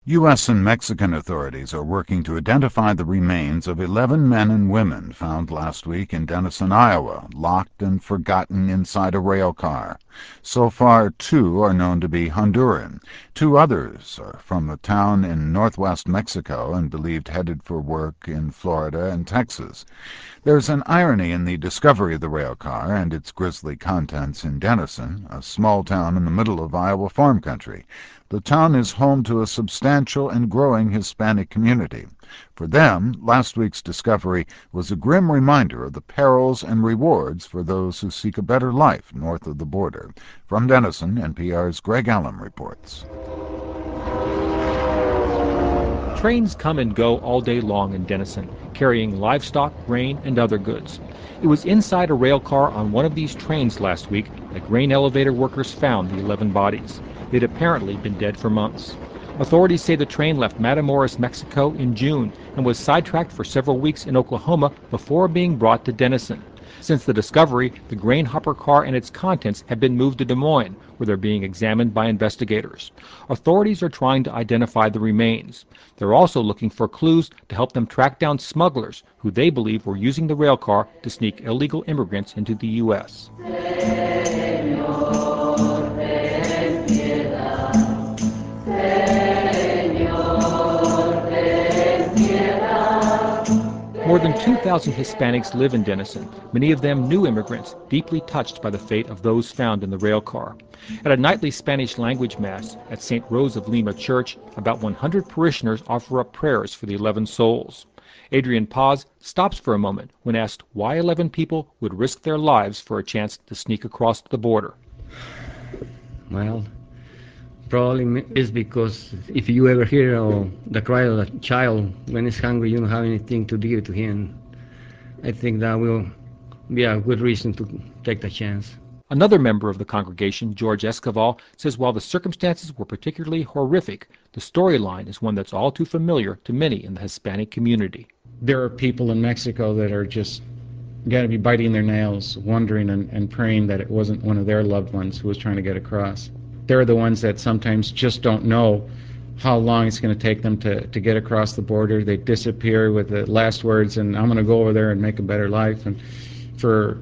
U.S. and Mexican authorities are working to identify the remains of 11 men and women found last week in Denison, Iowa, locked and forgotten inside a rail car. So far, 2 are known to be Honduran. 2 others are from a town in northwest Mexico and believed headed for work in Florida and Texas. There's an irony in the discovery of the rail car and its grisly contents in Denison, a small town in the middle of Iowa farm country. The town is home to a substantial and growing Hispanic community. For them, last week's discovery was a grim reminder of the perils and rewards for those who seek a better life north of the border. From Denison, NPR's Greg Allen reports. Trains come and go all day long in Denison, carrying livestock, grain, and other goods. It was inside a rail car on one of these trains last week that grain elevator workers found the 11 bodies. They'd apparently been dead for months. Authorities say the train left Matamoros, Mexico in June and was sidetracked for several weeks in Oklahoma before being brought to Denison. Since the discovery, the grain hopper car and its contents have been moved to Des Moines, where they're being examined by investigators. Authorities are trying to identify the remains. They're also looking for clues to help them track down smugglers who they believe were using the rail car to sneak illegal immigrants into the U.S. More than 2,000 Hispanics live in Denison, many of them new immigrants, deeply touched by the fate of those found in the rail car. At a nightly Spanish language mass at St. Rose of Lima Church, about 100 parishioners offer up prayers for the 11 souls. Adrian Paz stops for a moment when asked why 11 people would risk their lives for a chance to sneak across the border. Well, probably is because if you ever hear the cry of a child when he's hungry, you don't have anything to give to him. I think that will be a good reason to take the chance. Another member of the congregation, George Escoval, says while the circumstances were particularly horrific, the storyline is one that's all too familiar to many in the Hispanic community. There are people in Mexico that are just got to be biting their nails, wondering and praying that it wasn't one of their loved ones who was trying to get across. They're the ones that sometimes just don't know how long it's going to take them to get across the border. They disappear with the last words, and I'm going to go over there and make a better life. And for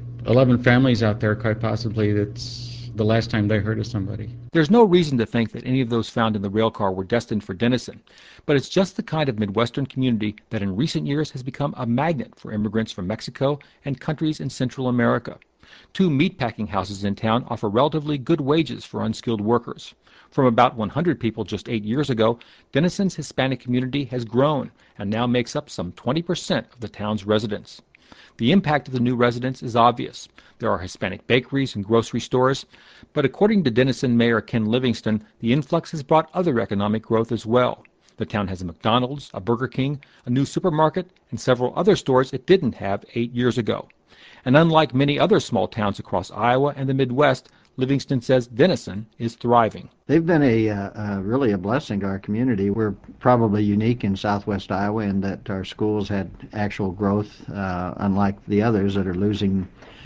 11 families out there, quite possibly, that's the last time they heard of somebody. There's no reason to think that any of those found in the rail car were destined for Denison, but it's just the kind of Midwestern community that in recent years has become a magnet for immigrants from Mexico and countries in Central America. 2 meatpacking houses in town offer relatively good wages for unskilled workers. From about 100 people just 8 years ago, Denison's Hispanic community has grown and now makes up some 20% of the town's residents. The impact of the new residents is obvious. There are Hispanic bakeries and grocery stores, but according to Denison Mayor Ken Livingston, the influx has brought other economic growth as well. The town has a McDonald's, a Burger King, a new supermarket, and several other stores it didn't have 8 years ago. And unlike many other small towns across Iowa and the Midwest, Livingston says Denison is thriving. They've been really a blessing to our community. We're probably unique in southwest Iowa in that our schools had actual growth, unlike the others that are losing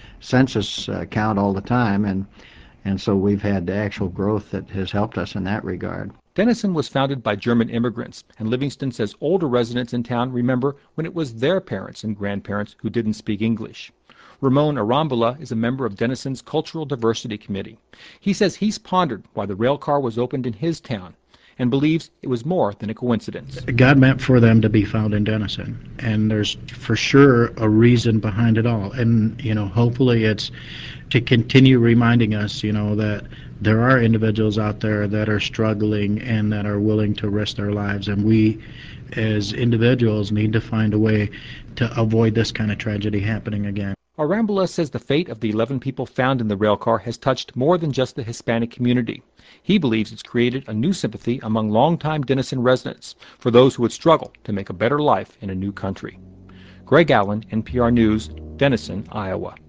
census count all the time. And so we've had actual growth that has helped us in that regard. Denison was founded by German immigrants, and Livingston says older residents in town remember when it was their parents and grandparents who didn't speak English. Ramon Arambula is a member of Denison's Cultural Diversity Committee. He says he's pondered why the rail car was opened in his town and believes it was more than a coincidence. God meant for them to be found in Denison, and there's for sure a reason behind it all. And, hopefully it's to continue reminding us, that there are individuals out there that are struggling and that are willing to risk their lives, and we as individuals need to find a way to avoid this kind of tragedy happening again. Arambula says the fate of the 11 people found in the rail car has touched more than just the Hispanic community. He believes it's created a new sympathy among longtime Denison residents for those who would struggle to make a better life in a new country. Greg Allen, NPR News, Denison, Iowa.